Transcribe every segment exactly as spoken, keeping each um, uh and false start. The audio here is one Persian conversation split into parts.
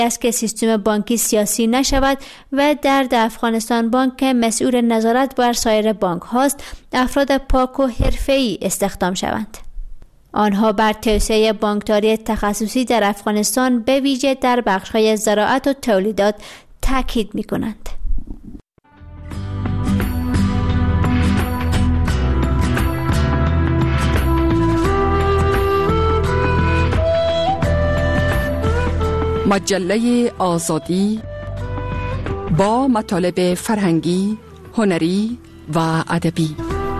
است که سیستم بانکی سیاسی نشود و در افغانستان بانک که مسئول نظارت بر سایر بانک هاست افراد پاک و حرفه‌ای استخدام شوند. آنها بر توسعه بانکداری تخصصی در افغانستان به ویژه در بخش‌های زراعت و تولیدات تاکید می‌کنند. مجله آزادی با مطالب فرهنگی، هنری و ادبی.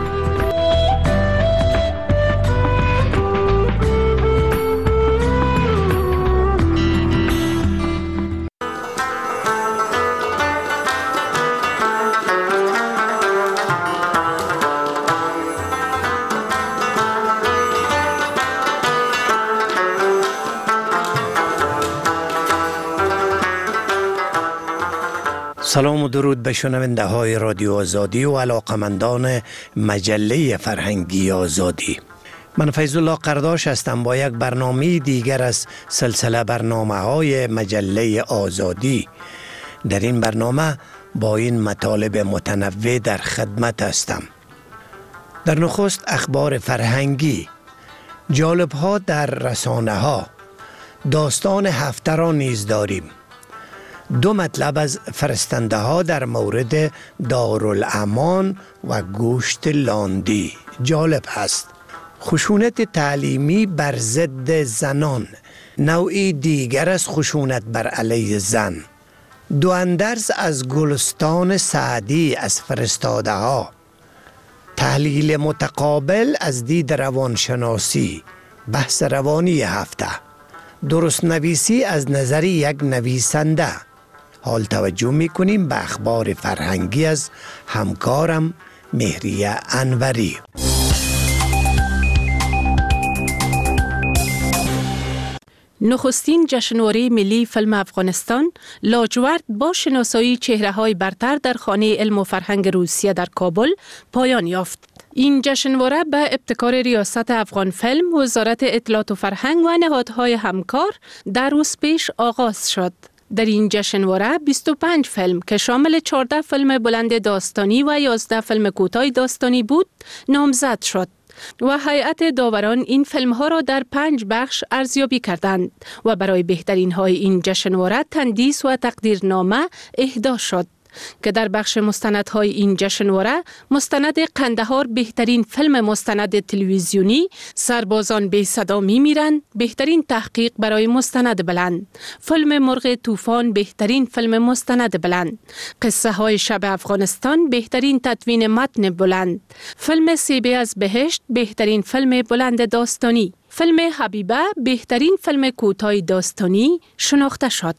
سلام و درود به شنونده های رادیو آزادی و علاقمندان مجله فرهنگی آزادی. من فیض الله قرداش هستم با یک برنامه دیگر از سلسله برنامه های مجله آزادی. در این برنامه با این مطالب متنوع در خدمت هستم. در نخست اخبار فرهنگی، جالب ها در رسانه ها، داستان هفته را نیز داریم. دو مطلب از فرستنده ها در مورد دارالامان و گوشت لاندی جالب هست. خشونت تعلیمی بر ضد زنان، نوعی دیگر از خشونت بر علیه زن. دو اندرز از گلستان سعدی از فرستاده ها. تحلیل متقابل از دید روانشناسی، بحث روانی هفته. درست نویسی از نظر یک نویسنده. حال توجه میکنیم به اخبار فرهنگی از همکارم مهریه انوری. نخستین جشنواره ملی فیلم افغانستان لاجورد با شناسایی چهره‌های برتر در خانه علم و فرهنگ روسیه در کابل پایان یافت. این جشنواره به ابتکار ریاست افغان فیلم، وزارت اطلاعات و فرهنگ و نهادهای همکار در روز پیش آغاز شد. در این جشنواره بیست و پنج فیلم که شامل چهارده فیلم بلند داستانی و یازده فیلم کوتاه داستانی بود نامزد شد و هیئت داوران این فیلم ها را در پنج بخش ارزیابی کردند و برای بهترین های این جشنواره تندیس و تقدیرنامه اهدا شد که در بخش مستندهای این جشنواره مستند قندهار بهترین فیلم مستند تلویزیونی، سربازان بی صدا میمیرند بهترین تحقیق برای مستند بلند، فیلم مرغ طوفان بهترین فیلم مستند بلند، قصه های شب افغانستان بهترین تدوین متن بلند، فیلم سیبه از بهشت بهترین فیلم بلند داستانی، فیلم حبیبه بهترین فیلم کوتاه داستانی شناخته شد.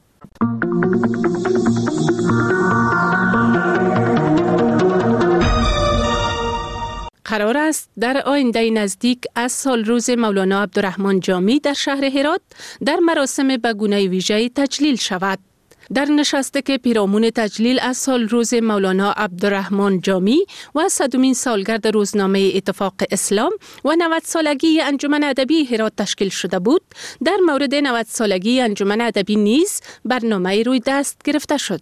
قرار است در آینده نزدیک از سال روز مولانا عبدالرحمن جامی در شهر هرات در مراسم به گونه ویژه‌ای تجلیل شود. در نشسته که پیرامون تجلیل از سال روز مولانا عبدالرحمن جامی و صدمین سالگرد روزنامه اتفاق اسلام و نود سالگی انجمن ادبی هرات تشکیل شده بود، در مورد نود سالگی انجمن ادبی نیز برنامه روی دست گرفته شد.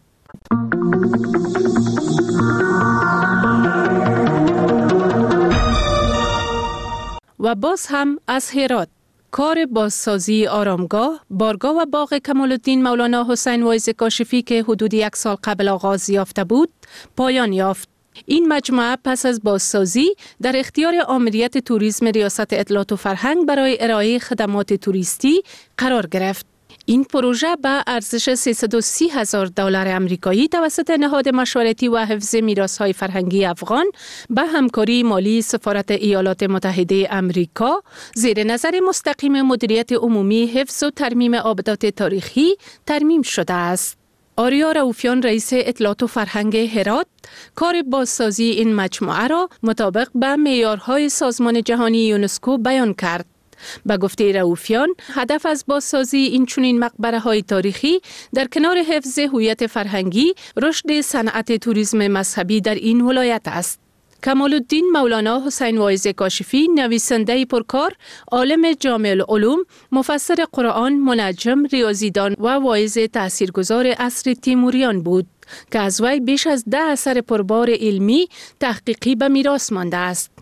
و باز هم از هرات کار بازسازی آرامگاه، بارگاه و باغ کمال الدین مولانا حسین واعظ کاشفی که حدود یک سال قبل آغاز یافته بود، پایان یافت. این مجموعه پس از بازسازی در اختیار آمریت توریسم ریاست اطلاعات و فرهنگ برای ارائه خدمات توریستی قرار گرفت. این پروژه به ارزش سیصد و سی هزار دلار آمریکایی توسط نهاد مشورتی و حفظ میراث‌های فرهنگی افغان به همکاری مالی سفارت ایالات متحده آمریکا زیر نظر مستقیم مدیریت عمومی حفظ و ترمیم آبدات تاریخی ترمیم شده است. آریا رؤوفیان رئیس اطلاعات و فرهنگ هرات کار بازسازی این مجموعه را مطابق به معیارهای سازمان جهانی یونسکو بیان کرد. به گفته رؤوفیان، هدف از بازسازی این چنین مقبره‌های تاریخی در کنار حفظ هویت فرهنگی، رشد صنعت توریسم مذهبی در این ولایت است. کمال الدین مولانا حسین واعظ کاشفی، نویسنده پرکار، عالم جامع العلوم، مفسر قرآن، منجم، ریاضیدان و واعظ تاثیرگذار عصر تیموریان بود که از وی بیش از ده اثر پربار علمی تحقیقی به میراث مانده است.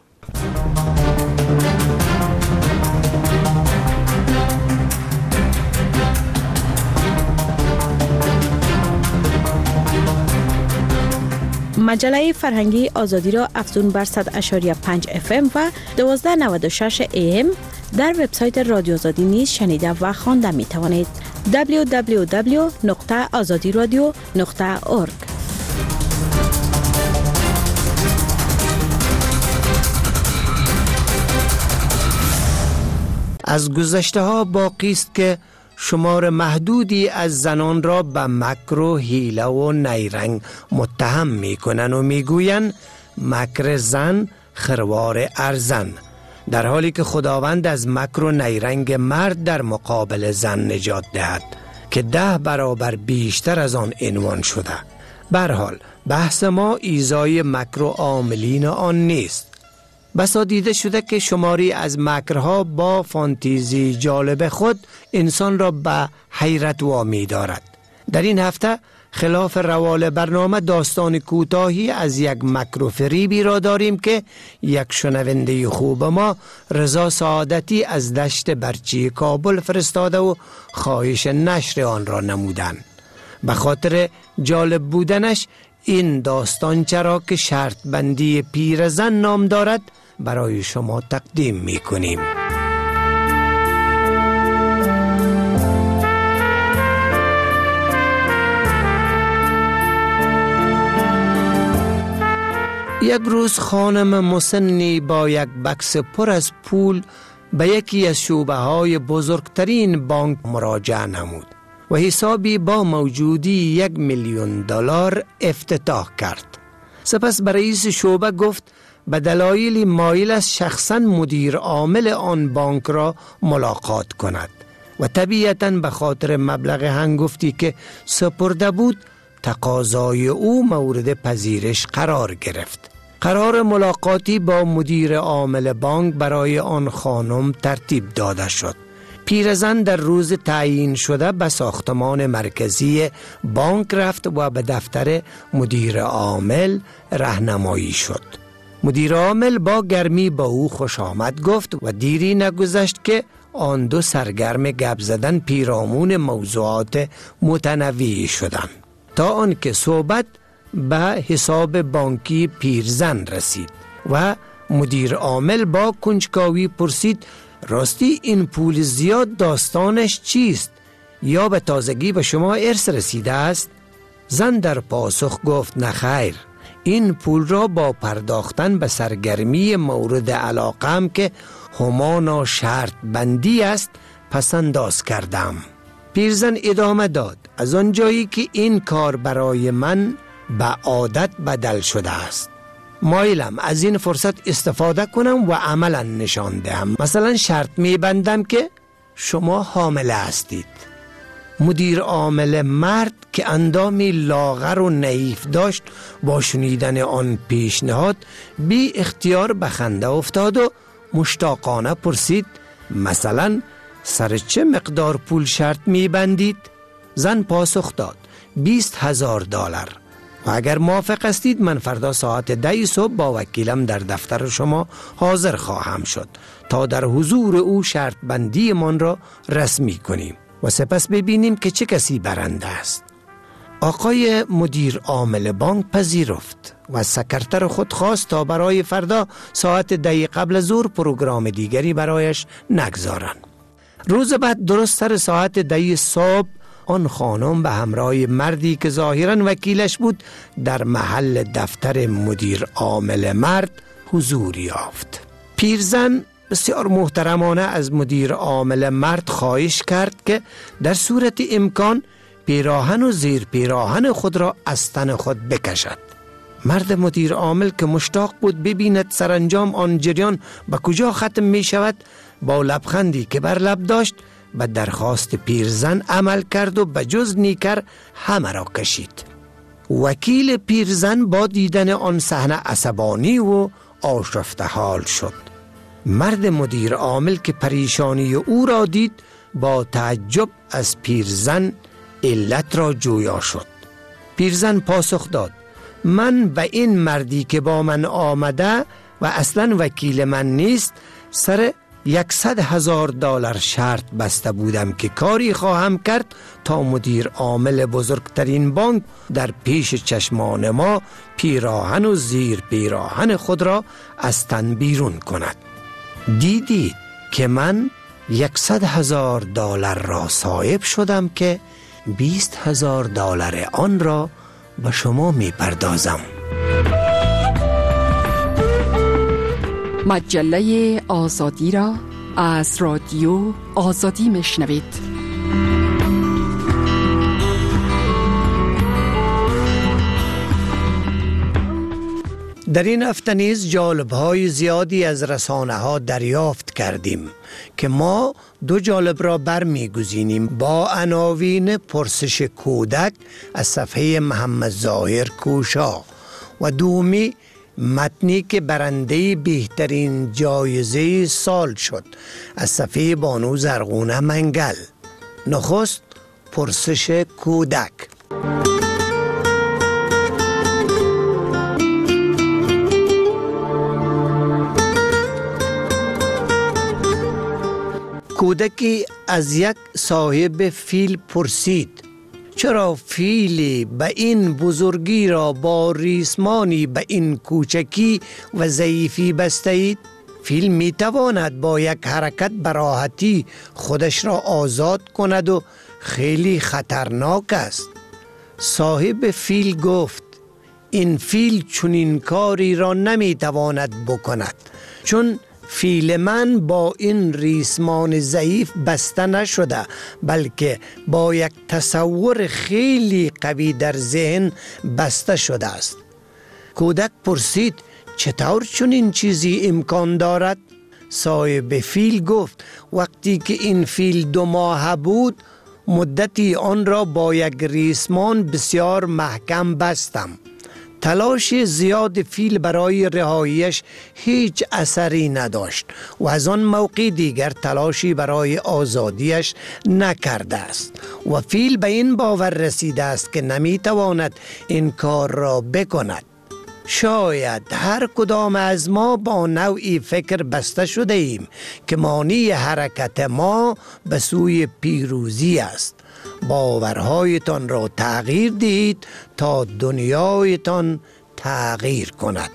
مجله فرهنگی آزادی را افزون بر صد و شش و پنج اف ام و دوازده نود و شش ای ام در وبسایت رادیو آزادی نیز شنیده و خوانده می توانید. دبلیو دبلیو دبلیو دات آزادی رادیو دات اورگ. از گذشته ها باقی است که شمار محدودی از زنان را به مکر و حیله و نیرنگ متهم می کنن و می گوین مکر زن خروار ارزن، در حالی که خداوند از مکر و نیرنگ مرد در مقابل زن نجات دهد که ده برابر بیشتر از آن عنوان شده. به هر حال بحث ما ایذای مکر و عاملین آن نیست. بسا دیده شده که شماری از مکرها با فانتزی جالب خود انسان را به حیرت وامی دارد. در این هفته خلاف روال برنامه داستان کوتاهی از یک مکر و فریبی را داریم که یک شنونده خوب ما رضا سعادتی از دشت برچی کابل فرستاده و خواهش نشر آن را نمودند. به خاطر جالب بودنش این داستان چرا که شرط بندی پیرزن نام دارد برای شما تقدیم می کنیم. یک روز خانم مسنی با یک بکس پر از پول به یکی از شعبه های بزرگترین بانک مراجعه نمود و حسابی با موجودی یک میلیون دلار افتتاح کرد. سپس به رئیس شعبه گفت به دلایلی مایل است شخصاً مدیر عامل آن بانک را ملاقات کند و طبیعتاً به خاطر مبلغ هنگفتی که سپرده بود تقاضای او مورد پذیرش قرار گرفت. قرار ملاقاتی با مدیر عامل بانک برای آن خانم ترتیب داده شد. پیرزن در روز تعیین شده به ساختمان مرکزی بانک رفت و به دفتر مدیر عامل راهنمایی شد. مدیر عامل با گرمی با او خوش آمد گفت و دیری نگذشت که آن دو سرگرم گپ زدن پیرامون موضوعات متنوعی شدند تا آنکه صحبت به حساب بانکی پیرزن رسید و مدیر عامل با کنجکاوی پرسید راستی این پول زیاد داستانش چیست یا به تازگی به شما ارث رسیده است؟ زن در پاسخ گفت نخیر، این پول را با پرداختن به سرگرمی مورد علاقم که همانا شرط بندی است پسنداز کردم. پیرزن ادامه داد از آنجایی که این کار برای من به عادت بدل شده است مایلم از این فرصت استفاده کنم و عملا نشان دهم. مثلا شرط میبندم که شما حامله هستید. مدیر عامل مرد که اندامی لاغر و نحیف داشت با شنیدن آن پیشنهاد بی اختیار به خنده افتاد و مشتاقانه پرسید مثلا سر چه مقدار پول شرط میبندید؟ زن پاسخ داد بیست هزار دلار و اگر موافق استید من فردا ساعت ده صبح با وکیلم در دفتر شما حاضر خواهم شد تا در حضور او شرط بندی من را رسمی کنیم و سپس ببینیم که چه کسی برنده است. آقای مدیر عامل بانک پذیرفت و سکرتر خود خواست تا برای فردا ساعت ده قبل ظهر پروگرام دیگری برایش نگذارند. روز بعد درست سر ساعت ده صبح آن خانم به همراه مردی که ظاهراً وکیلش بود در محل دفتر مدیر عامل مرد حضور یافت. پیرزن بسیار محترمانه از مدیر عامل مرد خواهش کرد که در صورت امکان پیراهن و زیر پیراهن خود را از تن خود بکشد. مرد مدیر عامل که مشتاق بود ببیند سرانجام آن جریان به کجا ختم می شود با لبخندی که بر لب داشت به درخواست پیرزن عمل کرد و به جز نیکر همه را کشید. وکیل پیرزن با دیدن آن صحنه عصبانی و آشفته حال شد. مرد مدیر عامل که پریشانی او را دید با تعجب از پیرزن علت را جویا شد. پیرزن پاسخ داد: من و این مردی که با من آمده و اصلا وکیل من نیست سر یکصد هزار دلار شرط بسته بودم که کاری خواهم کرد تا مدیر عامل بزرگترین بانک در پیش چشمان ما پیراهن و زیر پیراهن خود را از تن بیرون کند. دیدید که من یکصد هزار دلار را صاحب شدم که بیست هزار دلار آن را به شما می پردازم. مجله آزادی را از رادیو آزادی میشنوید. در این هفته نیز جالب‌های زیادی از رسانه‌ها دریافت کردیم که ما دو جالب را برمی‌گزینیم با عناوین پرسش کودک از صفحه محمد ظاهر کوشا و دومی متنی که برنده بهترین جایزه سال شد از صفحه بانو زرغونه منگل. نخست پرسش کودک. کودکی از یک صاحب فیل پرسید: چرا فیلی به این بزرگی را با ریسمانی به این کوچکی و ضعیفی بسته اید؟ فیل می تواند با یک حرکت به راحتی خودش را آزاد کند و خیلی خطرناک است. صاحب فیل گفت: این فیل چنین کاری را نمی تواند بکند، چون فیل من با این ریسمان ضعیف بسته نشده، بلکه با یک تصور خیلی قوی در ذهن بسته شده است. کودک پرسید: چطور چنین چیزی امکان دارد؟ صاحب فیل گفت: وقتی که این فیل دو ماه بود مدتی آن را با یک ریسمان بسیار محکم بستم. تلاش زیاد فیل برای رهاییش هیچ اثری نداشت و از آن موقع دیگر تلاشی برای آزادیش نکرده است و فیل به این باور رسیده است که نمیتواند این کار را بکند. شاید هر کدام از ما با نوعی فکر بسته شده ایم که مانع حرکت ما به سوی پیروزی است. باورهایتان را تغییر دهید تا دنیایتان تغییر کند.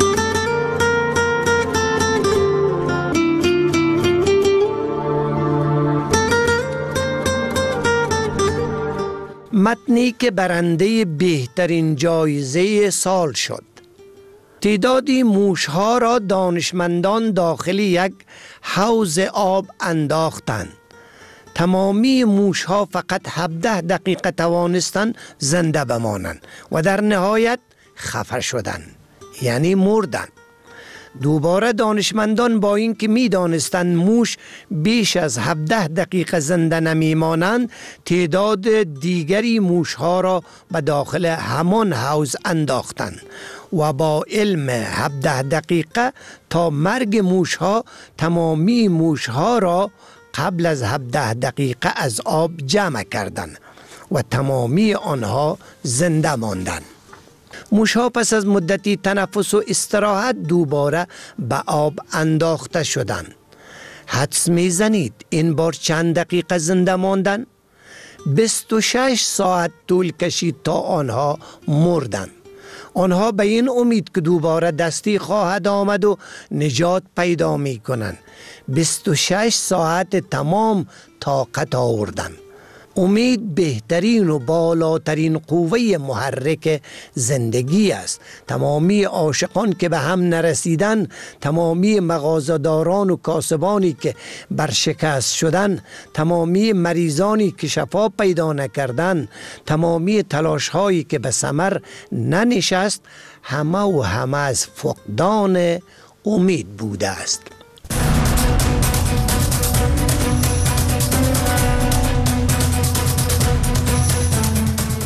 متنی که برنده بهترین جایزه سال شد. تعدادی موشها را دانشمندان داخل یک حوض آب انداختند. تمامی موشها فقط هفده دقیقه توانستند زنده بمانند و در نهایت خفه شدند، یعنی مردند. دوباره دانشمندان با اینکه می دانستند موش بیش از هفده دقیقه زنده نمی مانند، تعداد دیگری موشها را به داخل همان حوض انداختند و با علم هفده دقیقه تا مرگ موشها تمامی موشها را قبل از هفده دقیقه از آب جمع کردند و تمامی آنها زنده ماندند. موشها پس از مدتی تنفس و استراحت دوباره به آب انداخته شدند. حدس میزنید این بار چند دقیقه زنده ماندند؟ بیست و شش ساعت طول کشید تا آنها مردند. آنها به این امید که دوباره دستی خواهد آمد و نجات پیدا می کنند بیست و شش ساعت تمام طاقت آوردند. امید بهترین و بالاترین قوه محرک زندگی است. تمامی عاشقان که به هم نرسیدن، تمامی مغازه‌داران و کاسبانی که برشکست شدن، تمامی مریضانی که شفا پیدا نکردن، تمامی تلاش هایی که به ثمر ننشست، همه و همه از فقدان امید بوده است.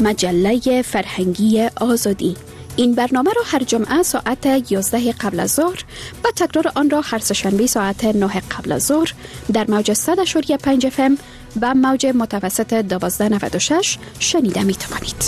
مجله فرهنگی آزادی. این برنامه را هر جمعه ساعت یازده قبل از ظهر و تکرار آن را هر سه‌شنبه ساعت نه قبل از ظهر در موج صد و پنج اف ام و موج متوسط دوازده نود و شش شنیده می توانید.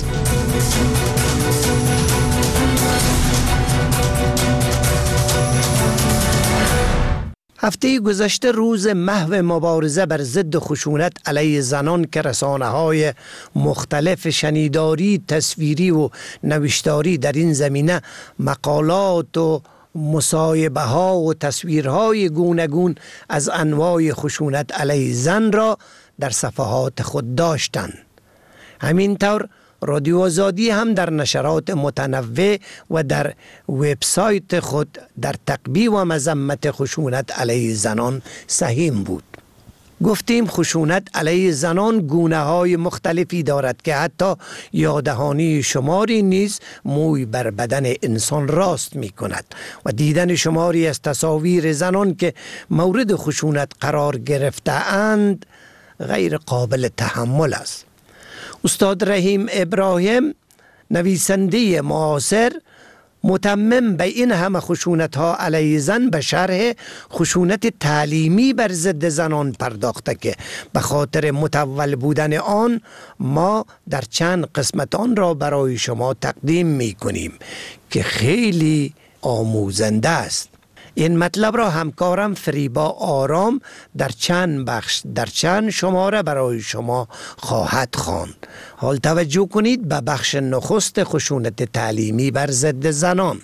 هفته گذشته روز محو مبارزه بر ضد خشونت علیه زنان که رسانه‌های مختلف شنیداری، تصویری و نوشتاری در این زمینه مقالات و مصاحبه ها و تصویرهای گوناگون از انواع خشونت علیه زن را در صفحات خود داشتند. همینطور رادیو آزادی هم در نشرات متنوع و در وبسایت خود در تقبیح و مذمت خشونت علیه زنان سهیم بود. گفتیم خشونت علیه زنان گونه های مختلفی دارد که حتی یادهانی شماری نیز موی بر بدن انسان راست می کند و دیدن شماری از تصاویر زنان که مورد خشونت قرار گرفته اند غیر قابل تحمل است. استاد رحیم ابراهیم نویسنده معاصر متمم به این همه خشونت ها علیه زن به شرح خشونت تعلیمی بر ضد زنان پرداخته که به خاطر متول بودن آن ما در چند قسمت آن را برای شما تقدیم می کنیم که خیلی آموزنده است. این مطلب را همکارم فریبا آرام در چند بخش در چند شماره برای شما خواهد خواند. حال توجه کنید به بخش نخست خشونت تعلیمی بر ضد زنان.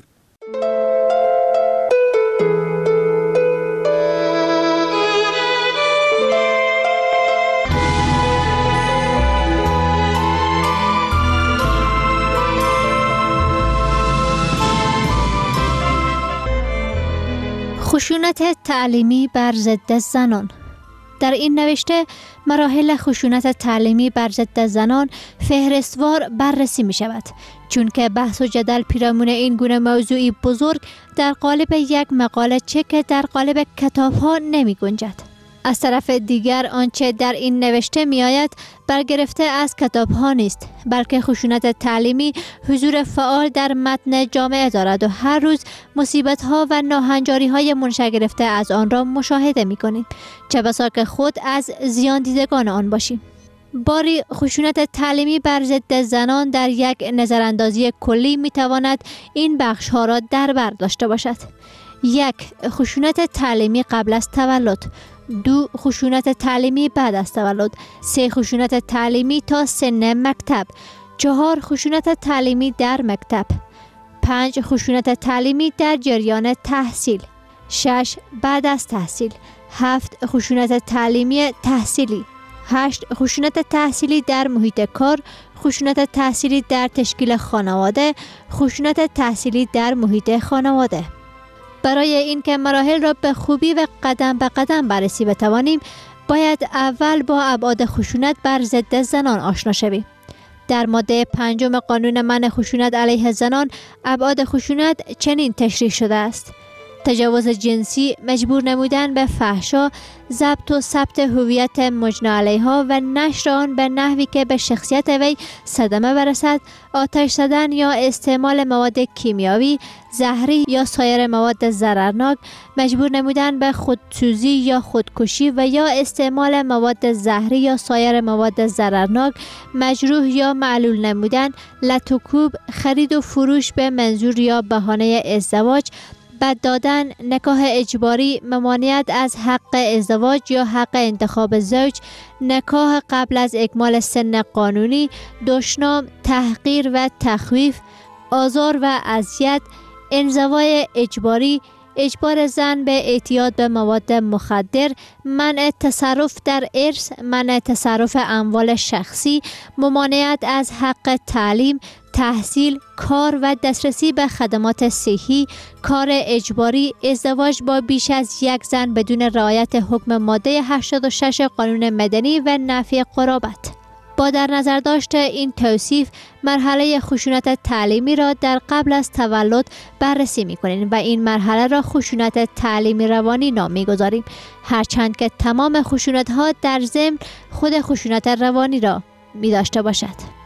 خشونت تعلیمی بر ضد زنان. در این نوشته مراحل خشونت تعلیمی بر ضد زنان فهرستوار بررسی می شود، چون که بحث و جدل پیرامون این گونه موضوعی بزرگ در قالب یک مقاله چه که در قالب کتاب ها نمی گنجد. از طرف دیگر آنچه در این نوشته می آید برگرفته از کتاب ها نیست، بلکه خشونت تعلیمی حضور فعال در متن جامعه دارد و هر روز مصیبت ها و ناهنجاری های منشأ گرفته از آن را مشاهده می کنیم، چه بسا که خود از زیان دیدگان آن باشیم. باری خشونت تعلیمی بر ضد زنان در یک نظراندازی کلی می تواند این بخش ها را در بر داشته باشد. یک، خشونت تعلیمی قبل از تولد. دو، خشونت تعلیمی بعد از تولد. سه، خشونت تعلیمی تا سن مکتب. چهار، خشونت تعلیمی در مکتب. پنج، خشونت تعلیمی در جریان تحصیل. شش، بعد از تحصیل. هفت، خشونت تعلیمی تحصیلی. هشت، خشونت تحصیلی در محیط کار. خشونت تحصیلی در تشکیل خانواده. خشونت تحصیلی در محیط خانواده. برای اینکه مراحل را به خوبی و قدم به قدم بررسی بتوانیم، باید اول با ابعاد خشونت بر ضد زنان آشنا شویم. در ماده پنجم قانون منع خشونت علیه زنان، ابعاد خشونت چنین تشریح شده است: تجاوز جنسی، مجبور نمودن به فحشا، ضبط و ثبت هویت مجنی علیها و نشر آن به نحوی که به شخصیت وی صدمه برسد، آتش زدن یا استعمال مواد کیمیاوی، زهری یا سایر مواد ضررناک، مجبور نمودن به خودسوزی یا خودکشی و یا استعمال مواد زهری یا سایر مواد ضررناک، مجروح یا معلول نمودن، لط و کوب، خرید و فروش به منظور یا بهانه ازدواج، بد دادن، نکاح اجباری، ممانعت از حق ازدواج یا حق انتخاب زوج، نکاح قبل از اکمال سن قانونی، دشنام، تحقیر و تخویف، آزار و اذیت، انزوای اجباری، اجبار زن به اعتیاد به مواد مخدر، منع تصرف در ارث، منع تصرف اموال شخصی، ممانعت از حق تعلیم، تحصیل، کار و دسترسی به خدمات صحی، کار اجباری، ازدواج با بیش از یک زن بدون رعایت حکم ماده هشتاد و شش قانون مدنی و نفی قرابت. با در نظر داشت این توصیف، مرحله خشونت تعلیمی را در قبل از تولد بررسی می‌کنیم و این مرحله را خشونت تعلیمی روانی نام می‌گذاریم، هرچند که تمام خشونت‌ها در ضمن خود خشونت روانی را می‌داشته باشد.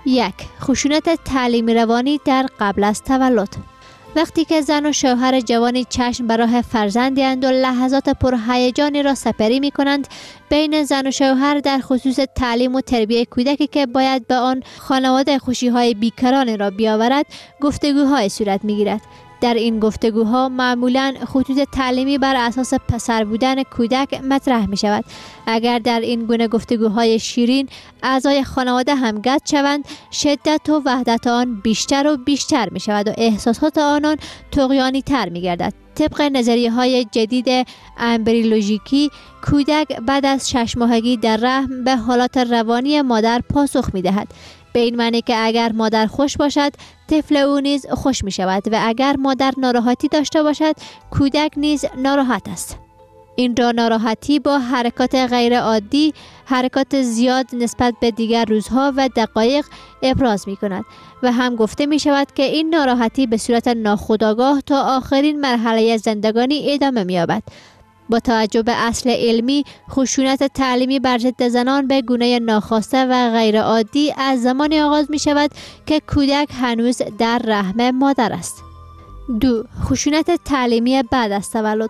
یک. خشونت تعلیمی روانی در قبل از تولد. وقتی که زن و شوهر جوانی چشم به راه فرزندی اند و لحظات پرهیجانی را سپری می کنند، بین زن و شوهر در خصوص تعلیم و تربیت کودکی که باید به آن خانواده خوشی‌های بیکران را بیاورد، گفتگوهای صورت می گیرد. در این گفتگوها معمولاً خطوط تعلیمی بر اساس پسر بودن کودک مطرح می شود. اگر در این گونه گفتگوهای شیرین اعضای خانواده هم گت شوند، شدت و وحدت آن بیشتر و بیشتر می شود و احساسات آنان طغیانی تر می گردد. طبق نظریه های جدید امبریولوژیکی، کودک بعد از شش ماهگی در رحم به حالات روانی مادر پاسخ می دهد. به این معنی که اگر مادر خوش باشد، طفل او نیز خوش می شود و اگر مادر ناراحتی داشته باشد، کودک نیز ناراحت است. این را ناراحتی با حرکات غیر عادی، حرکات زیاد نسبت به دیگر روزها و دقایق ابراز می کند و هم گفته می شود که این ناراحتی به صورت ناخودآگاه تا آخرین مرحله زندگانی ادامه می یابد. با توجه به اصل علمی، خشونت تعلیمی بر ضد زنان به گونه ناخواسته و غیر عادی از زمانی آغاز می شود که کودک هنوز در رحم مادر است. دو. خشونت تعلیمی بعد از تولد.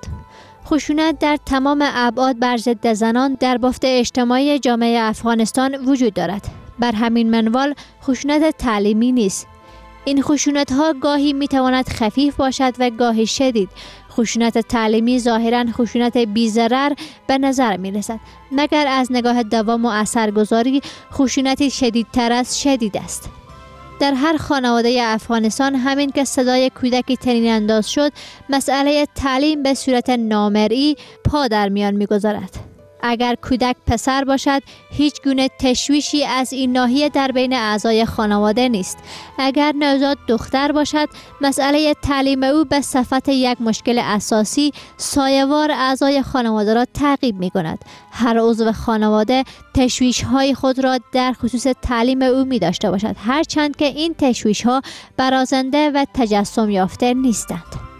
خشونت در تمام ابعاد بر ضد زنان در بافت اجتماعی جامعه افغانستان وجود دارد. بر همین منوال خشونت تعلیمی نیست. این خشونت ها گاهی می تواند خفیف باشد و گاهی شدید. خشونت تعلیمی ظاهراً خشونت بی‌ضرر به نظر می رسد، مگر از نگاه دوام و اثرگذاری خشونتی شدیدتر از شدید است. در هر خانواده افغانستان همین که صدای کودکی طنین انداز شد، مسئله تعلیم به صورت نامرئی پا در میان می گذارد. اگر کودک پسر باشد، هیچ گونه تشویشی از این ناحیه در بین اعضای خانواده نیست. اگر نوزاد دختر باشد، مسئله تعلیم او به صفت یک مشکل اساسی سایه‌وار اعضای خانواده را تعقیب می کند. هر عضو خانواده تشویش های خود را در خصوص تعلیم او می داشته باشد، هرچند که این تشویش ها برازنده و تجسم یافته نیستند.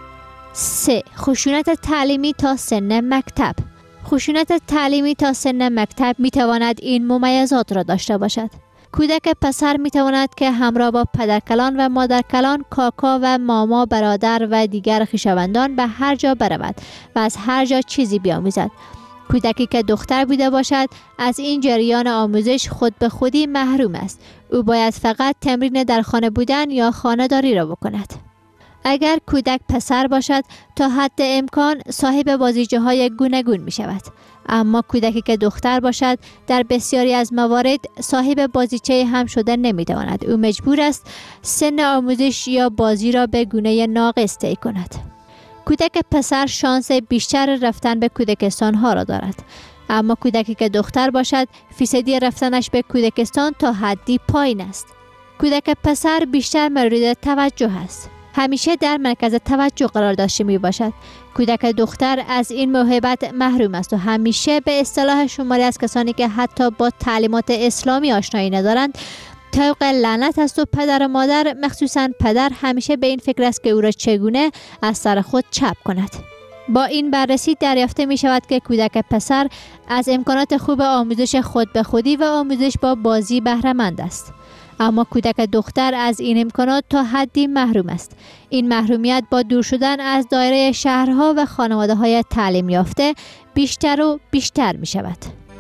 سه. خشونت تعلیمی تا سن مکتب. خشونت تعلیمی تا سن مکتب می تواند این ممیزات را داشته باشد. کودک پسر می تواند که همراه با پدرکلان و مادرکلان، کاکا و ماما، برادر و دیگر خویشاوندان به هر جا برود و از هر جا چیزی بیاموزد. کودکی که دختر بوده باشد از این جریان آموزش خود به خودی محروم است. او باید فقط تمرین در خانه بودن یا خانه داری را بکند. اگر کودک پسر باشد تا حد امکان صاحب بازیچه های گوناگون می شود. اما کودکی که دختر باشد در بسیاری از موارد صاحب بازیچه هم شده نمی تواند. او مجبور است سن آموزش یا بازی را به گونه ناقص طی کند. کودک پسر شانس بیشتر رفتن به کودکستان ها را دارد. اما کودکی که دختر باشد فیصدی رفتنش به کودکستان تا حدی پایین است. کودک پسر بیشتر مورد توجه است. همیشه در مرکز توجه قرار داشته می باشد. کودک دختر از این موهبت محروم است و همیشه به اصطلاح شماری از کسانی که حتی با تعلیمات اسلامی آشنایی ندارند طوق لعنت است و پدر و مادر، مخصوصاً پدر، همیشه به این فکر است که او را چگونه از سر خود چپ کند. با این بررسی دریافته می شود که کودک پسر از امکانات خوب آموزش خود به خودی و آموزش با بازی بهره مند است. اما کودک دختر از این امکانات تا حدی محروم است. این محرومیت با دور شدن از دایره شهرها و خانواده های تعلیم یافته بیشتر و بیشتر می شود.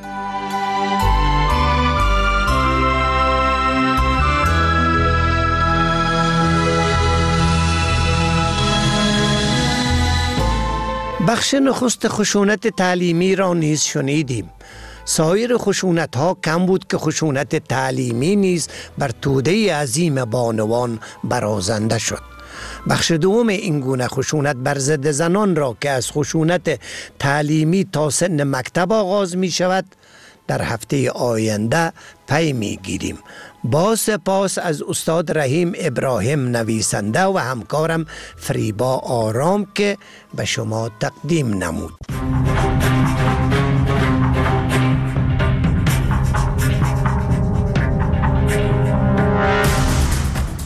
بخش نخست خشونت تعلیمی را نیز شنیدیم. سایر خشونت ها کم بود که خشونت تعلیمی نیز بر توده عظیم بانوان برازنده شد. بخش دوم این گونه خشونت بر ضد زنان را که از خشونت تعلیمی تا سن مکتب آغاز می شود در هفته آینده پی می گیریم. با سپاس از استاد رحیم ابراهیم نویسنده و همکارم فریبا آرام که به شما تقدیم نمود.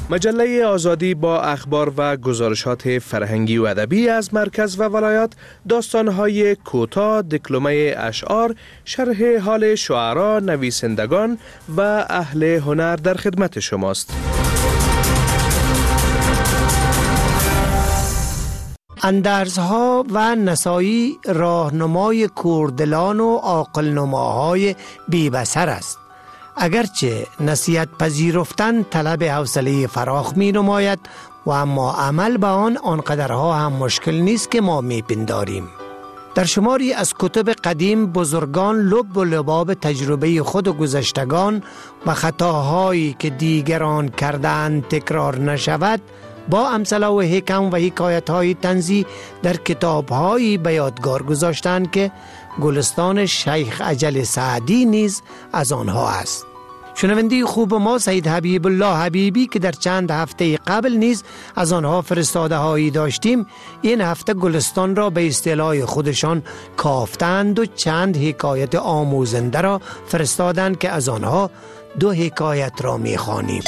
مجله آزادی با اخبار و گزارشات فرهنگی و ادبی از مرکز و ولایات، داستان‌های کوتاه، دکلمه اشعار، شرح حال شعرا، نویسندگان و اهل هنر در خدمت شماست. اندرزها و نسایی راهنمای کوردلان و عاقل‌نماهای بی‌بصر است. اگرچه نصیحت پذیرفتن طلب حوصله فراخ می نماید و اما عمل به آن آنقدرها هم مشکل نیست که ما می پنداریم. در شماری از کتب قدیم بزرگان لب و لباب تجربه خود و گذشتگان و خطاهایی که دیگران کردند تکرار نشود با امثله و حکم و حکایت‌های طنزی در کتاب‌هایی به یادگار گذاشتند که گلستان شیخ اجل سعدی نیز از آنها است. شنونده خوب ما سید حبیب الله حبیبی که در چند هفته قبل نیز از آنها فرستاده هایی داشتیم، این هفته گلستان را به اصطلاح خودشان کافتند و چند حکایت آموزنده را فرستادند که از آنها دو حکایت را می‌خوانیم.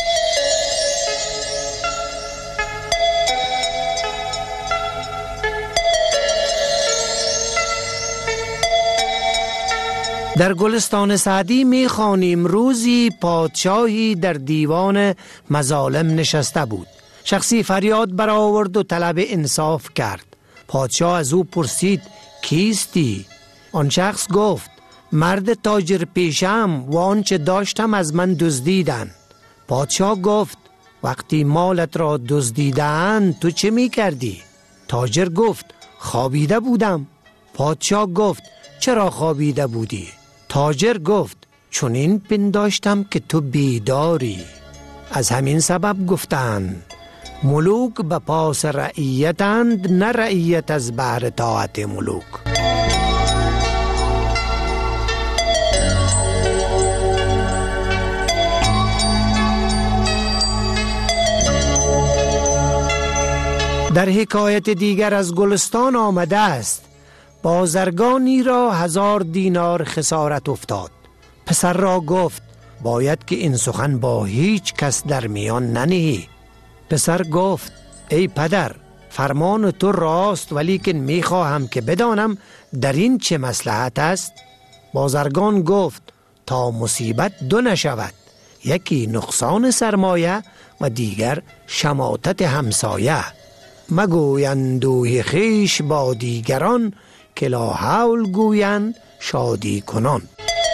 در گلستان سعدی می خوانیم روزی پادشاهی در دیوان مظالم نشسته بود. شخصی فریاد برآورد و طلب انصاف کرد. پادشاه از او پرسید کیستی؟ آن شخص گفت مرد تاجر پیشم و آنچه داشتم از من دزدیدند. پادشاه گفت وقتی مالت را دزدیدند تو چه می کردی؟ تاجر گفت خوابیده بودم. پادشاه گفت چرا خوابیده بودی؟ تاجر گفت چون این پنداشتم که تو بیداری. از همین سبب گفتند ملوک به پاس رعیتند، نه رعیت از بهر طاعت ملوک. در حکایت دیگر از گلستان آمده است بازرگانی را هزار دینار خسارت افتاد. پسر را گفت باید که این سخن با هیچ کس در میان ننهی. پسر گفت ای پدر فرمان تو راست، ولیکن میخواهم که بدانم در این چه مصلحت است. بازرگان گفت تا مصیبت دو نشود، یکی نقصان سرمایه و دیگر شماتت همسایه. مگویند دوی خیش با دیگران، که لا حول گویند شادی کنان.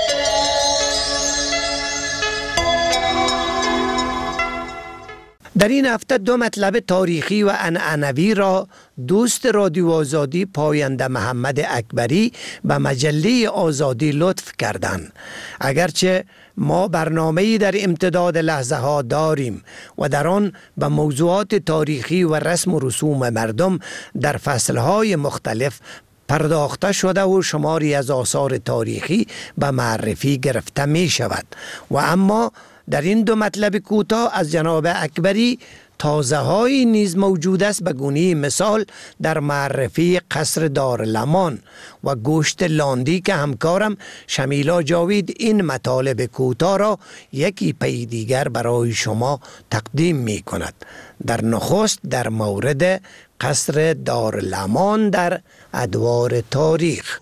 در این هفته دو مطلب تاریخی و عنعنوی را دوست رادیو آزادی پاینده محمد اکبری به مجله آزادی لطف کردند. اگرچه ما برنامه‌ای در امتداد لحظه ها داریم و در آن به موضوعات تاریخی و رسم و رسوم مردم در فصلهای مختلف پرداخته شده و شماری از آثار تاریخی به معرفی گرفته می شود و اما در این دو مطلب کوتاه از جناب اکبری تازه های نیز موجود است. به گونه مثال در معرفی قصر دارالمان و گوشت لاندی که همکارم شمیلا جاوید این مطالب کوتاه را یکی پی دیگر برای شما تقدیم می کند. در نخست در مورد قصر دارالمان در ادوار تاریخ.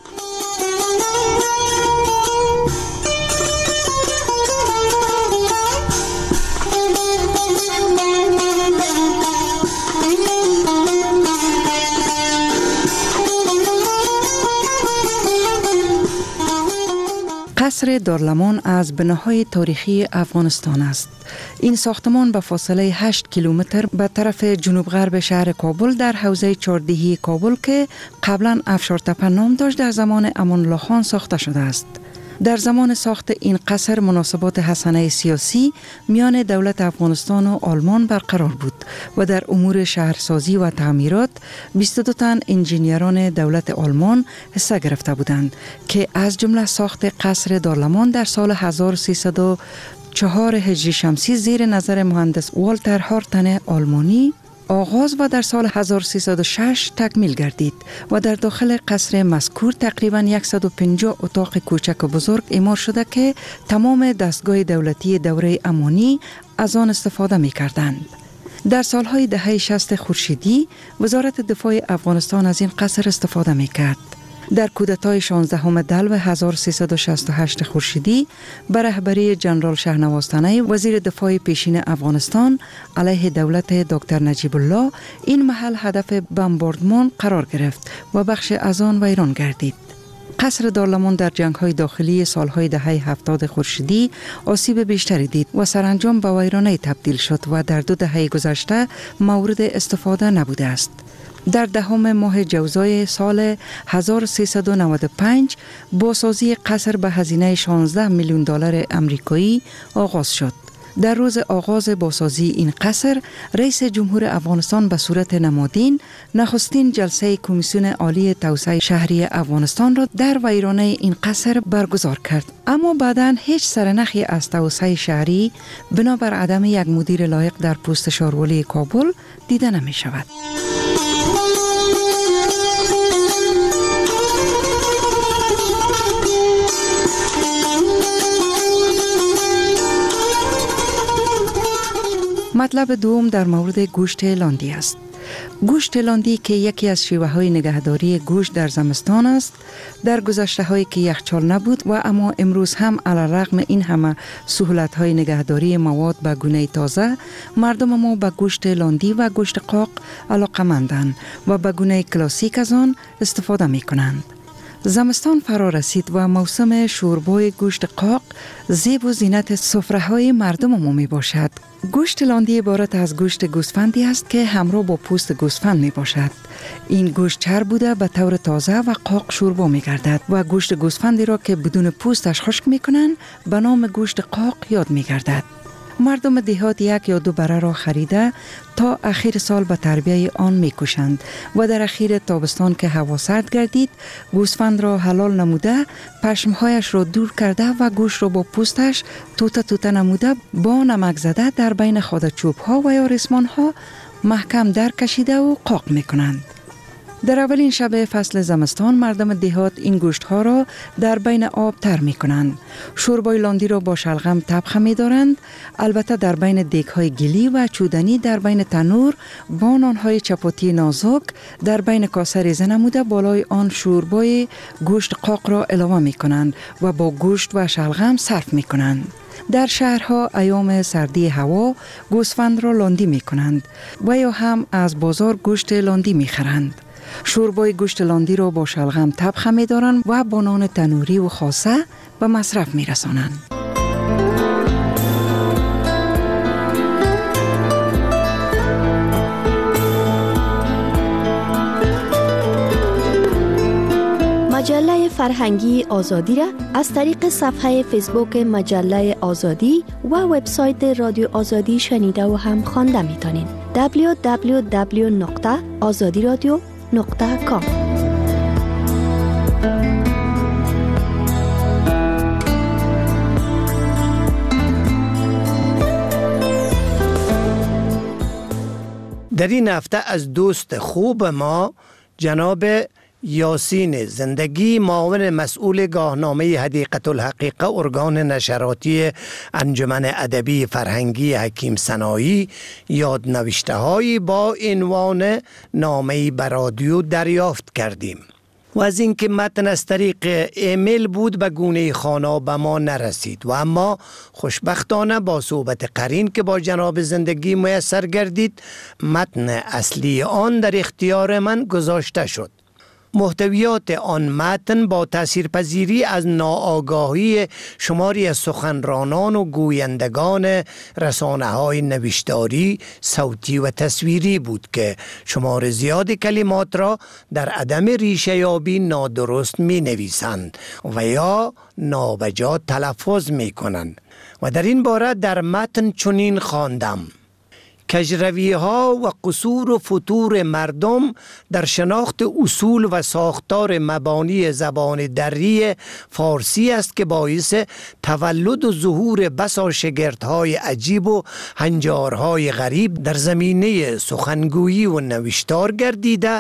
قصر دارالمان از بناهای تاریخی افغانستان است. این ساختمان به فاصله هشت کیلومتر به طرف جنوب غرب شهر کابل در حوزه چهاردهی کابل که قبلا افشارتپه نام داشت در زمان امان الله خان ساخته شده است. در زمان ساخت این قصر مناسبات حسنه سیاسی میان دولت افغانستان و آلمان برقرار بود و در امور شهرسازی و تعمیرات بیست و دو تن انجینیران دولت آلمان حصه گرفته بودند که از جمله ساخت قصر دارالمان در سال هزار و سیصد و چهار هجری شمسی زیر نظر مهندس والتر هارتن آلمانی آغاز و در سال هزار و سیصد و شش تکمیل گردید و در داخل قصر مذکور تقریباً صد و پنجاه اتاق کوچک و بزرگ اعمار شده که تمام دستگاه دولتی دوره امانی از آن استفاده می کردند. در سالهای دهه شصت خورشیدی وزارت دفاع افغانستان از این قصر استفاده میکرد. در کودتای شانزدهم دلو هزار و سیصد و شصت و هشت خورشیدی به رهبری جنرال شهنواز تنی وزیر دفاع پیشین افغانستان علیه دولت دکتر نجیب الله این محل هدف بمباردمان قرار گرفت و بخش از آن ویران گردید. قصر دارلمان در جنگ‌های داخلی سالهای دهه هفتاد خورشیدی آسیب بیشتری دید و سرانجام به ویرانه تبدیل شد و در دو دهه گذشته مورد استفاده نبوده است. در دهم ماه جوزای سال هزار و سیصد و نود و پنج بازسازی قصر به هزینه شانزده میلیون دلار آمریکایی آغاز شد. در روز آغاز بازسازی این قصر، رئیس جمهور افغانستان به صورت نمادین نخستین جلسه کمیسیون عالی توسعه شهری افغانستان را در ویرانه این قصر برگزار کرد. اما بعداً هیچ سرنخی از توسعه شهری بنابر عدم یک مدیر لایق در پست شارولی کابل دیده نمی شود. مطلب دوم در مورد گوشت لاندی است. گوشت لاندی که یکی از شیوه های نگهداری گوشت در زمستان است، در گذشته هایی که یخچال نبود و اما امروز هم علیرغم این همه سهولت های نگهداری مواد به گونه تازه، مردم ما به گوشت لاندی و گوشت قاق علاقه‌مندند و به گونه کلاسیک از آن استفاده می کنند. زمستان فرا رسید و موسم شوربای گوشت قاق زیب و زینت سفره‌های مردم ما می باشد. گوشت لاندی عبارت از گوشت گوسفندی است که همراه با پوست گوسفند می باشد. این گوشت چرب بوده به طور تازه و قاق شوربا می گردد و گوشت گوسفندی را که بدون پوستش خشک می کنند به نام گوشت قاق یاد می گردد. مردم دیهات یک یا دو بره را خریده تا اخیر سال به تربیه آن می کشند و در اخیر تابستان که هوا سرد گردید گوسفند را حلال نموده پشمهایش را دور کرده و گوشت را با پوستش توته توته نموده با نمک زده در بین خود چوب ها و یا ریسمان ها محکم در کشیده و قاق می کنند. در اولین شب فصل زمستان مردم دیهات این گوشت ها را در بین آب تر می کنند. شوربای لاندی را با شلغم طبخ می دارند. البته در بین دیگ های گلی و چودنی در بین تنور با نان های چپاتی نازک در بین کاسه ریزه نموده بالای آن شوربای گوشت قاق را علاوه می کنند و با گوشت و شلغم صرف می کنند. در شهرها ایام سردی هوا گوسفند را لاندی می کنند و یا هم از بازار گوشت لاندی می خرند. شوربای گوشت لاندی را با شلغم طبخ می دارند و با نان تنوری و خاصه به مصرف می رسانند. مجله فرهنگی آزادی را از طریق صفحه فیسبوک مجله آزادی و وبسایت رادیو آزادی شنیده و هم خوانده می توانید. دبلیو دبلیو دبلیو نقطه آزادی رادیو نقطه کام. در این هفته از دوست خوب ما جناب یاسین زندگی معاون مسئول گاهنامه حدیقه الحقیقه ارگان نشراتی انجمن ادبی فرهنگی حکیم سنایی یادنوشته هایی با عنوان نامه‌ای به رادیو دریافت کردیم و از اینکه متن از طریق ایمیل بود به گونه خوانا به ما نرسید و اما خوشبختانه با صحبت قرین که با جناب زندگی میسر گردید متن اصلی آن در اختیار من گذاشته شد. محتویات آن متن با تاثیرپذیری از ناآگاهی شماری از سخنرانان و گویندگان رسانه‌های نوشتاری، صوتی و تصویری بود که شمار زیاد کلمات را در عدم ریشه یابی نادرست می نویسند و یا نابجا تلفظ می کنند و در این باره در متن چنین خواندم: کجروی ها و قصور و فتور مردم در شناخت اصول و ساختار مبانی زبان دری فارسی است که باعث تولد و ظهور بسا شگردهای عجیب و هنجارهای غریب در زمینه سخنگویی و نوشتار گردیده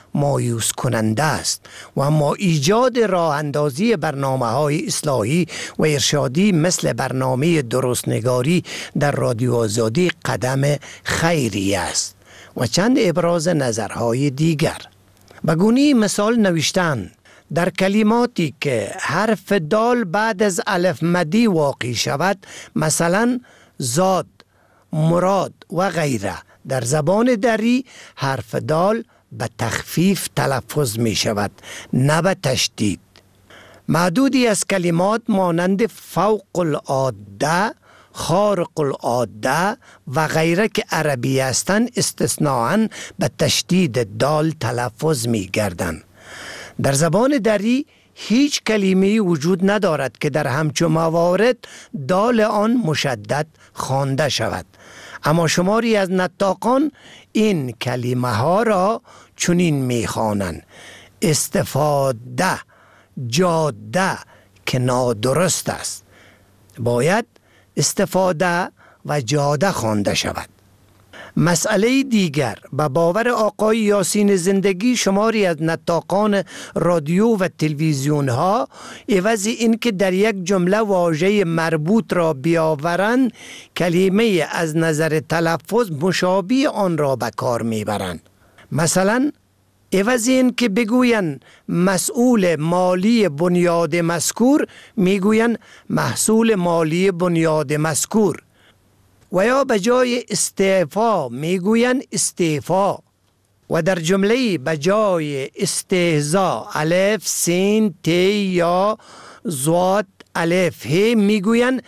مایوس کننده است و اما ایجاد راه اندازی برنامه های اصلاحی و ارشادی مثل برنامه درستنگاری در رادیو آزادی قدم خیری است و چند ابراز نظرهای دیگر. بگونی مثال نوشتن در کلماتی که حرف دال بعد از الف مدی واقع شود، مثلا زاد، مراد و غیره، در زبان دری حرف دال به تخفیف تلفظ می شود نه به تشدید. معدودی از کلمات مانند فوق العاده، خارق العاده و غیره که عربی هستند استثناءً به تشدید دال تلفظ می گردند. در زبان دری هیچ کلمه‌ای وجود ندارد که در همچون موارد دال آن مشدد خوانده شود، اما شماری از نطاقان این کلمه ها را چنین می خوانند: استفاده، جاده، که نادرست است. باید استفاده و جاده خوانده شود. مسئله دیگر، به باور آقای یاسین زندگی شماری از نطاقان رادیو و تلویزیون ها عوض این که در یک جمله واژه مربوط را بیاورند، کلمه از نظر تلفظ مشابه آن را به کار میبرند. مثلا عوض این که بگویند مسئول مالی بنیاد مذکور، میگویند محصول مالی بنیاد مذکور، و یا به جای استعفا میگویند استعفا، و در جمله به جای استهزا الف سین تی یا زواد الف ه میگویند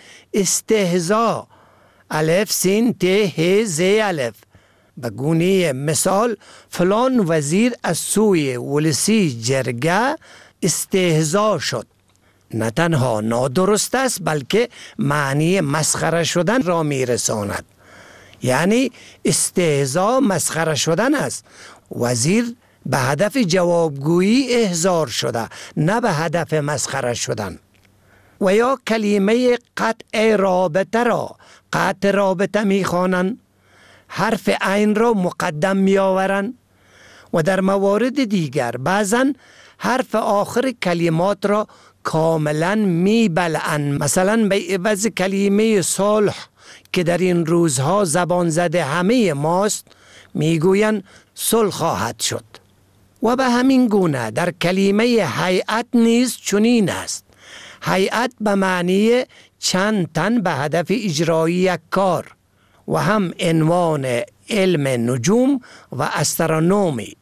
استهزا الف سین تی ه ز الف. به گونه مثال فلان وزیر از سوی ولسی جرگه استهزا شد. نه تنها نادرست است بلکه معنی مسخره شدن را میرساند. یعنی استهزا مسخره شدن است. وزیر به هدف جوابگویی احضار شده، نه به هدف مسخره شدن. و یا کلمه قطع رابطه را قطع رابطه میخوانند، حرف عین را مقدم میآورند، و در موارد دیگر بعضن حرف آخر کلمات را کاملا میبلعند. مثلا به عوض کلمه صلح که در این روزها زبان زده همه ماست، میگویند صلح خواهد شد. و به همین گونه در کلمه هیئت نیز چنین است. هیئت به معنی چند تن به هدف اجرایی یک کار، و هم عنوان علم نجوم و استرونومی.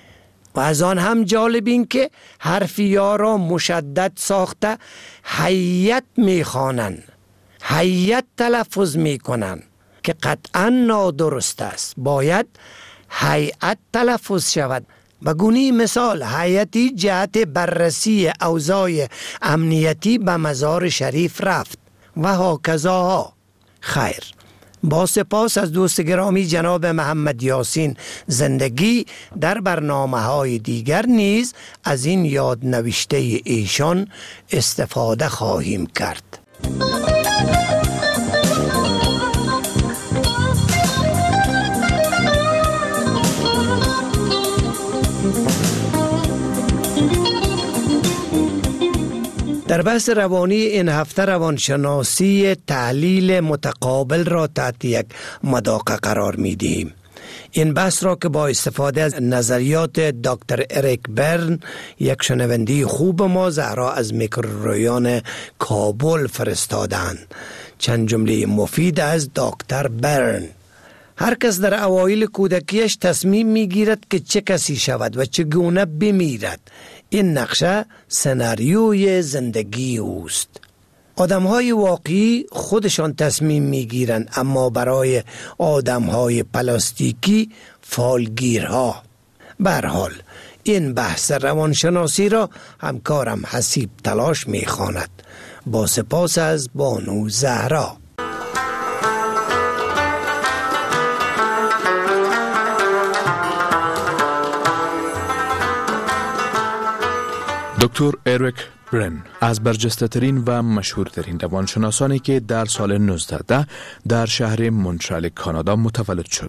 و از آن هم جالب این که حرف یا را مشدد ساخته هیئت میخوانند، هیئت تلفظ میکنند که قطعا نادرست است. باید هیئت تلفظ شود. به گونه مثال هیئتی جهت بررسی اوضاع امنیتی به مزار شریف رفت و هاکذا ها. خیر، با سپاس از دوست گرامی جناب محمد یاسین زندگی، در برنامه های دیگر نیز از این یاد نوشته ایشان استفاده خواهیم کرد. در بحث روانی این هفته روانشناسی تحلیل متقابل را تحت یک مداقه قرار می دهیم. این بحث را که با استفاده از نظریات دکتر اریک برن، یک شنونده خوب ما، زهرا از میکروریان کابل فرستادند. چند جمله مفید از دکتر برن: هر کس در اوایل کودکیش تصمیم می گیرد که چه کسی شود و چگونه بمیرد. این نقشه سناریوی زندگی اوست. آدم‌های واقعی خودشان تصمیم می‌گیرند، اما برای آدم‌های پلاستیکی فالگیرها. به هر حال این بحث روانشناسی را همکارم حسیب تلاش می‌خواند. با سپاس از بانو زهرا. دکتر اریک برن از برجسته‌ترین و مشهورترین روانشناسانی که در سال نوزده ده در شهر مونترال کانادا متولد شد.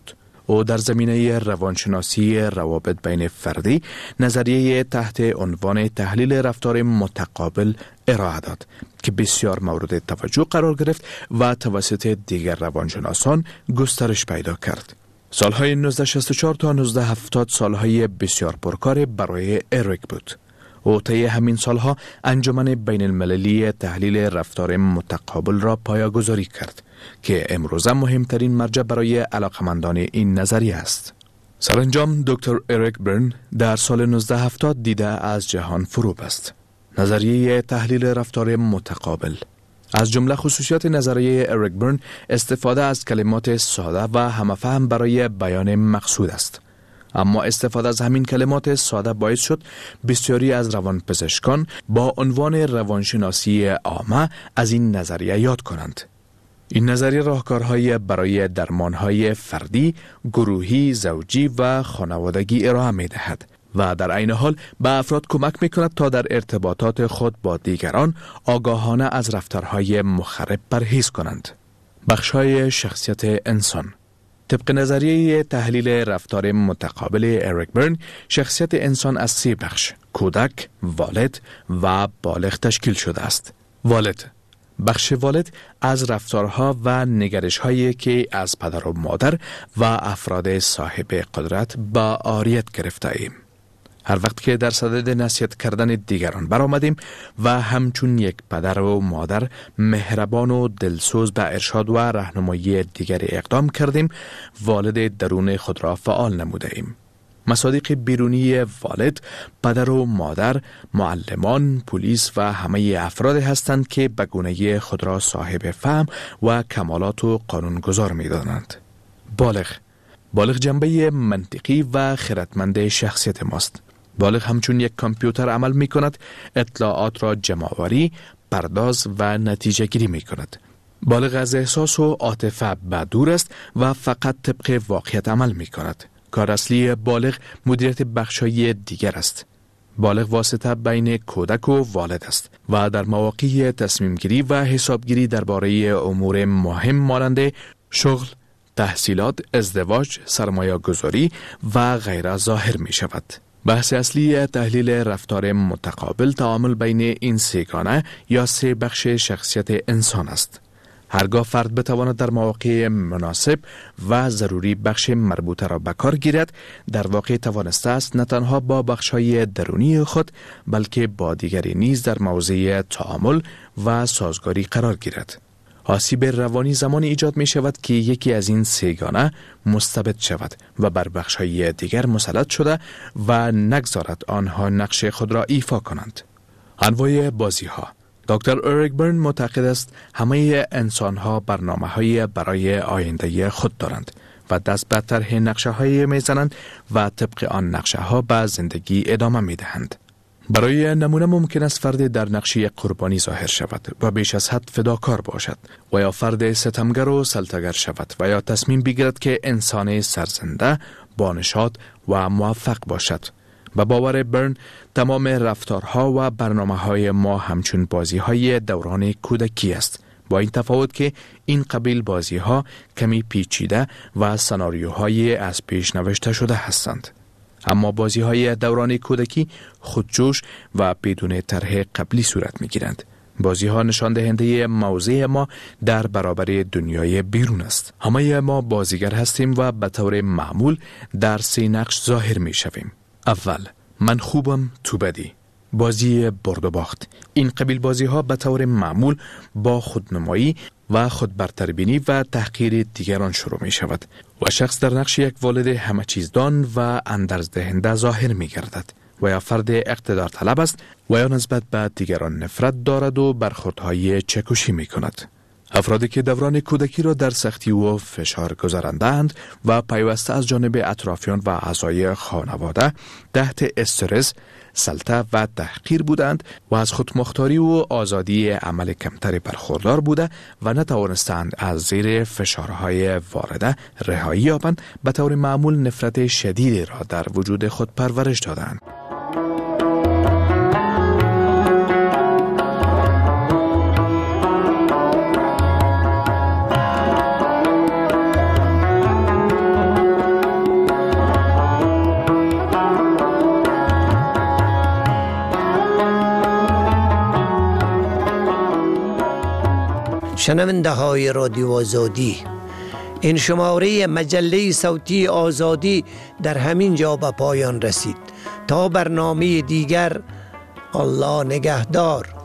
او در زمینه روانشناسی روابط بین فردی نظریه تحت عنوان تحلیل رفتار متقابل ارائه داد که بسیار مورد توجه قرار گرفت و توسط دیگر روانشناسان گسترش پیدا کرد. سالهای نوزده شصت و چهار تا نوزده هفتاد سالهای بسیار پرکار برای اریک بود. او طی همین سالها انجمن بین المللی تحلیل رفتار متقابل را پایه‌گذاری کرد که امروزه مهمترین مرجع برای علاقمندان این نظریه است. سرانجام دکتر اریک برن در سال نوزده هفتاد دیده از جهان فرو بست. نظریه تحلیل رفتار متقابل. از جمله خصوصیات نظریه اریک برن استفاده از کلمات ساده و همفهم برای بیان مقصود است. اما استفاده از همین کلمات ساده باعث شد بسیاری از روانپزشکان با عنوان روانشناسی عامه از این نظریه یاد کنند. این نظریه راهکارهای برای درمانهای فردی، گروهی، زوجی و خانوادگی ارائه می دهد و در عین حال به افراد کمک می کند تا در ارتباطات خود با دیگران آگاهانه از رفتارهای مخرب پرهیز کنند. بخش‌های شخصیت انسان. طبق نظریه تحلیل رفتار متقابل اریک برن، شخصیت انسان از سه بخش، کودک، والد و بالغ تشکیل شده است. والد. بخش والد از رفتارها و نگرش‌هایی که از پدر و مادر و افراد صاحب قدرت با عاریت گرفته ایم. هر وقت که در صدد نصیحت کردن دیگران برآمدیم و همچون یک پدر و مادر مهربان و دلسوز به ارشاد و راهنمایی دیگری اقدام کردیم، والد درون خود را فعال نموده ایم. مصادیق بیرونی والد، پدر و مادر، معلمان، پلیس و همه افراد هستند که به گونه خود را صاحب فهم و کمالات و قانونگذار می دانند. بالغ. بالغ جنبه منطقی و خردمند شخصیت ماست. بالغ همچون یک کامپیوتر عمل می کند، اطلاعات را جمع‌آوری، پرداز و نتیجه گیری می کند. بالغ از احساس و عاطفه به دور است و فقط طبق واقعیت عمل می کند. کار اصلی بالغ مدیریت بخشای دیگر است. بالغ واسطه بین کودک و والد است و در مواقع تصمیم گیری و حسابگیری درباره امور مهم مانند شغل، تحصیلات، ازدواج، سرمایه گذاری و غیره ظاهر می شود. بحث اصلی تحلیل رفتار متقابل تعامل بین این سگانه یا سه بخش شخصیت انسان است. هرگاه فرد بتواند در مواقع مناسب و ضروری بخش مربوطه را به کار گیرد، در واقع توانسته است نه تنها با بخش‌های درونی خود بلکه با دیگری نیز در موضع تعامل و سازگاری قرار گیرد. آسیب روانی زمانی ایجاد می شود که یکی از این سگانه مستبد شود و بر بخش‌های دیگر مسلط شده و نگذارد آنها نقش خود را ایفا کنند. انواع بازی‌ها. دکتر اریک برن معتقد است همه انسان‌ها برنامه‌های برای آینده خود دارند و دست به طرح نقشه‌های می‌زنند و طبق آن نقشه‌ها به زندگی ادامه می‌دهند. برای نمونه ممکن است فرد در نقشه قربانی ظاهر شود و بیش از حد فداکار باشد و یا فرد ستمگر و سلطه‌گر شود و یا تصمیم بگیرد که انسان سرزنده، بانشاد و موفق باشد. به باور برن، تمام رفتارها و برنامه‌های ما همچون بازی‌های دوران کودکی است، با این تفاوت که این قبیل بازی‌ها کمی پیچیده و سناریوهای از پیش نوشته شده هستند. اما بازی‌های دوران کودکی خودجوش و بدون طرح قبلی صورت می‌گیرند. بازی‌ها نشان دهنده موضع ما در برابر دنیای بیرون است. همه ما بازیگر هستیم و به طور معمول در سه نقش ظاهر می‌شویم. اول، من خوبم تو بدی. بازی برد و باخت. این قبیل بازی ها به طور معمول با خودنمایی و خودبرتربینی و تحقیر دیگران شروع می شود و شخص در نقش یک والد همه چیزدان و اندرز دهنده ظاهر می گردد و یا فرد اقتدار طلب است و یا نسبت به دیگران نفرت دارد و برخوردهای چکشی می کند. افرادی که دوران کودکی را در سختی و فشار گذراندند و پیوسته از جانب اطرافیان و اعضای خانواده تحت استرس، سلطه و تحقیر بودند و از خودمختاری و آزادی عمل کمتری برخوردار بوده و نتوانستند از زیر فشارهای وارده رهایی یابند، به طور معمول نفرت شدیدی را در وجود خود پرورش دادند. شنونده های رادیو آزادی، این شماره مجله صوتی آزادی در همین جا به پایان رسید. تا برنامه دیگر، الله نگهدار.